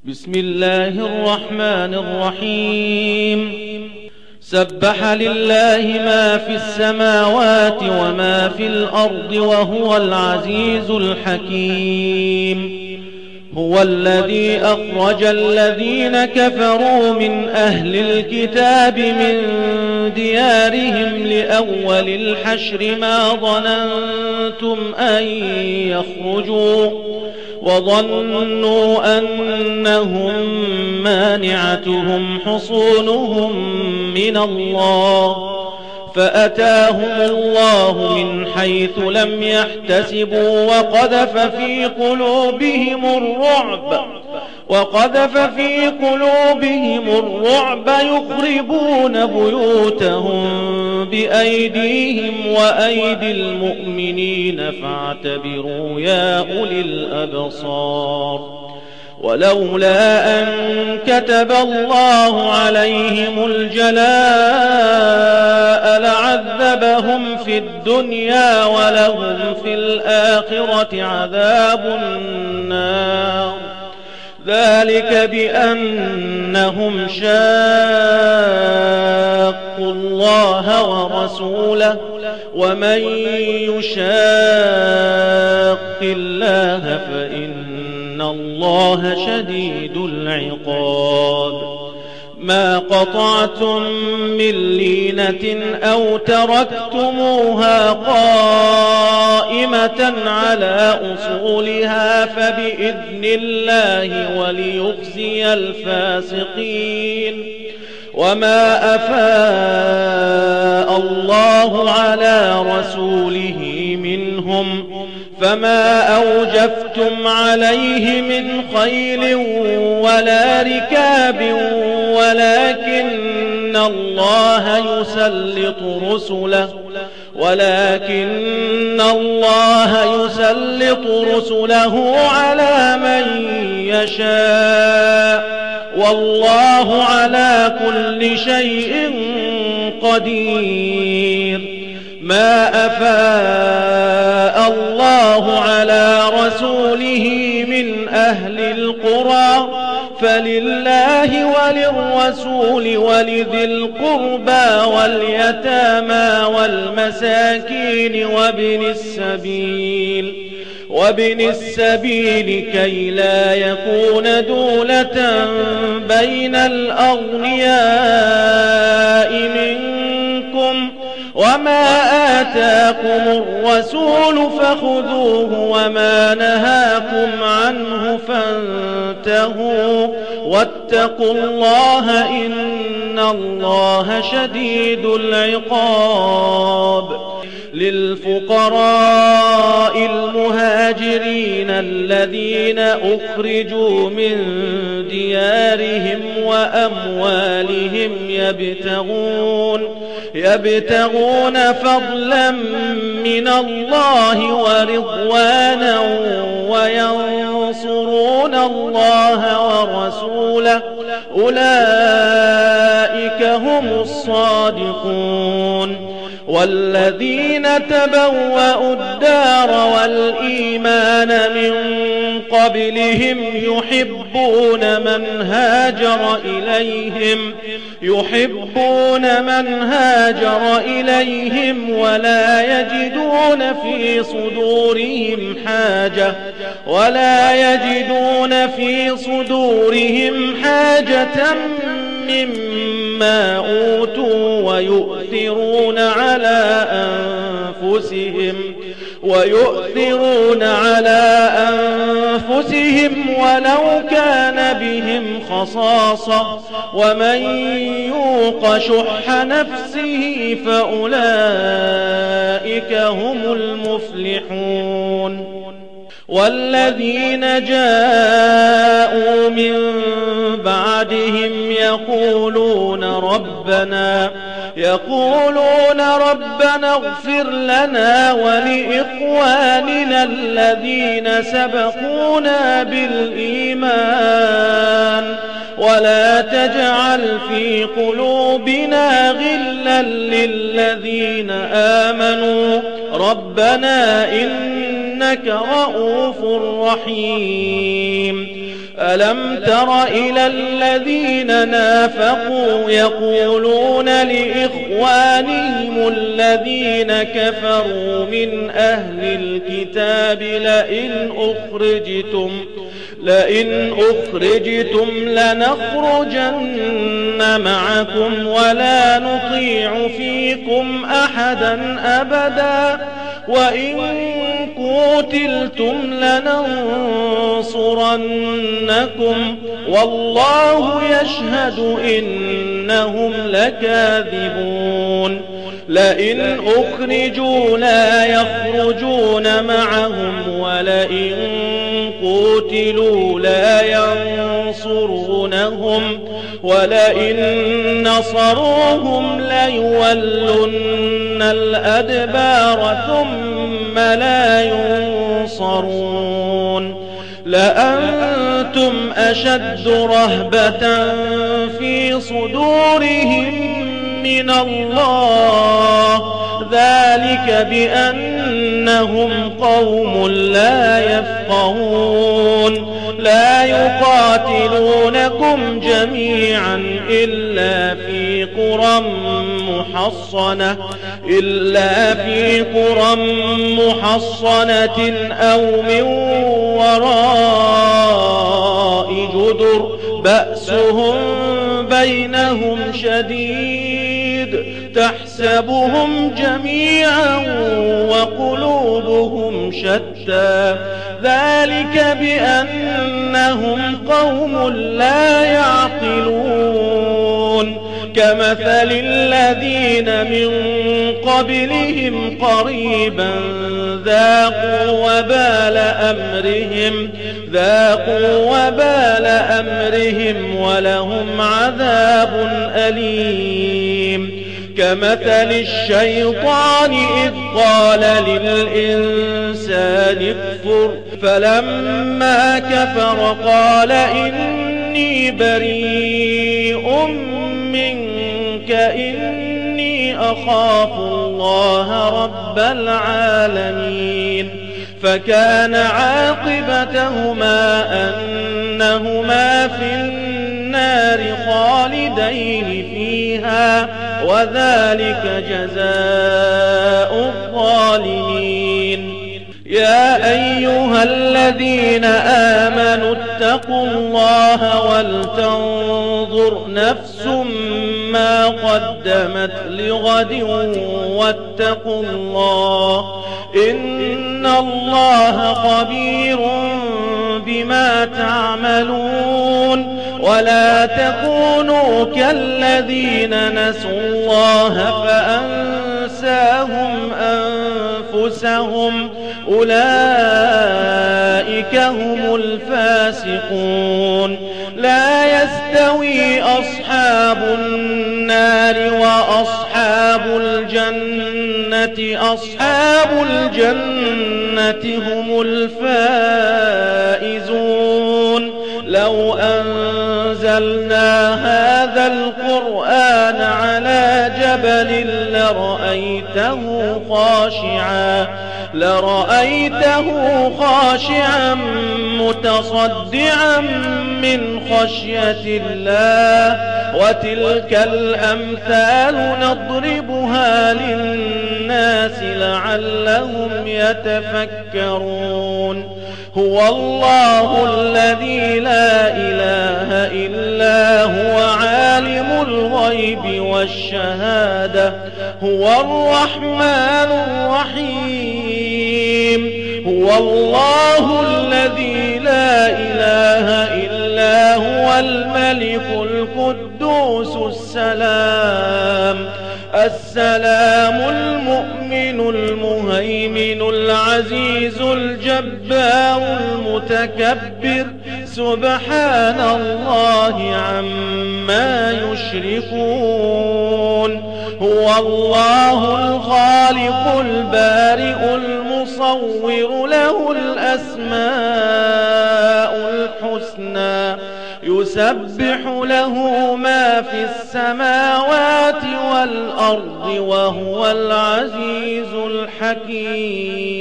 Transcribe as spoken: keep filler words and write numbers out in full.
بسم الله الرحمن الرحيم سبح لله ما في السماوات وما في الأرض وهو العزيز الحكيم. هو الذي أخرج الذين كفروا من أهل الكتاب من ديارهم لأول الحشر ما ظننتم أن يخرجوا وظنوا أنهم مانعتهم حصونهم من الله فأتاهم الله من حيث لم يحتسبوا وقذف في قلوبهم الرعب وقذف في قلوبهم الرعب يخربون بيوتهم بأيديهم وأيدي المؤمنين فاعتبروا يا أولي الأبصار. ولولا أن كتب الله عليهم الجلاء لعذبهم في الدنيا ولهم في الآخرة عذاب النار ذلك بأنهم شاقوا الله ورسوله ومن يشاق الله فإن الله شديد العقاب. ما قطعتم من لينة أو تركتموها قائمة على أصولها فبإذن الله وليخزي الفاسقين. وما أفاء الله على رسوله منهم فما أوجفتم عليه من خيل ولا ركاب ولكن الله يسلط رسله ولكن الله يسلط رسله على من يشاء والله على كل شيء قدير. ما أفاء الله على رسوله من أهل القرى فلله وللرسول ولذي القربى واليتامى والمساكين وابن السبيل وابن السبيل كي لا يكون دولة بين الأغنياء منكم. وما آتاكم الرسول فخذوه وما نهاكم عنه فانتهوا واتقوا الله إن الله شديد العقاب. للفقراء المهاجرين الذين أخرجوا من ديارهم وأموالهم يبتغون يبتغون فضلا من الله ورضوانا وينصرون الله ورسوله أولئك هم الصادقون. والذين تبوأوا الدار والإيمان من قبلهم يحبون من هاجر إليهم يحبون من هاجر إليهم ولا يجدون في صدورهم حاجة ولا يجدون في صدورهم حاجة مما أوتوا ويؤثرون على أنفسهم ويؤثرون على أنفسهم ولو كان بهم خصاصة ومن يوق شح نفسه فأولئك هم المفلحون. والذين جاءوا من بعدهم يقولون ربنا يقولون ربنا اغفر لنا ولإخواننا الذين سبقونا بالإيمان ولا تجعل في قلوبنا غلا للذين آمنوا ربنا إنك رؤوف رحيم. ألم تر إلى الذين نافقوا يقولون لإخوانهم الذين كفروا من أهل الكتاب لئن أخرجتم لئن أخرجتم لنخرجن معكم ولا نطيع فيكم أحدا أبدا وإن قتلتم لننصرنكم والله يشهد إنهم لكاذبون لئن أخرجوا لا يخرجون معهم ولئن قتلوا لا ينصرونهم ولئن نصروهم ليولن الأدبار ثم لا ينصرون لأنتم أشد رهبة في صدورهم من الله ذلك بأنهم قوم لا يفقهون لا يقاتلونكم جميعا إلا في قرى محصنة إلا في قرى محصنة أو من وراء جدر بأسهم بينهم شديد تحسبهم جميعا وقلوبهم شتى ذلك بأنهم قوم لا يعقلون كمثل الذين من قبلهم قريبا ذاقوا وبال أمرهم ذاقوا وبال أمرهم ولهم عذاب أليم كمثل الشيطان إذ قال للإنسان اكفر فلما كفر قال إني بريء منك إني أخاف الله رب العالمين فكان عاقبتهما أنهما في النار خالدين فيها وذلك جزاء الظالمين يا أيها الذين آمنوا اتقوا الله ولتنظر نفس ما قدمت لغد واتقوا الله إن الله خبير بما تعملون ولا تكونوا كالذين نسوا الله فأنساهم أنفسهم أولئك هم الفاسقون لا يستوي أصحاب النار وأصحاب الجنة أصحاب الجنة هم الفائزون لو أنزلنا هذا القرآن على جبل لرأيته خاشعا لرأيته خاشعا متصدعا من خشية الله وتلك الأمثال نضربها للناس لعلهم يتفكرون هو الله الذي لا إله إلا هو عالم الغيب والشهادة هو الرحمن الرحيم هو الله الذي لا إله إلا هو الملك القدوس السلام السلام المؤمن المهيمن العزيز الجبار المتكبر سبحان الله عما يشركون هو الله الخالق البارئ المصور له الأسماء الحسنى يسبح له ما في السماوات والأرض وهو العزيز الحكيم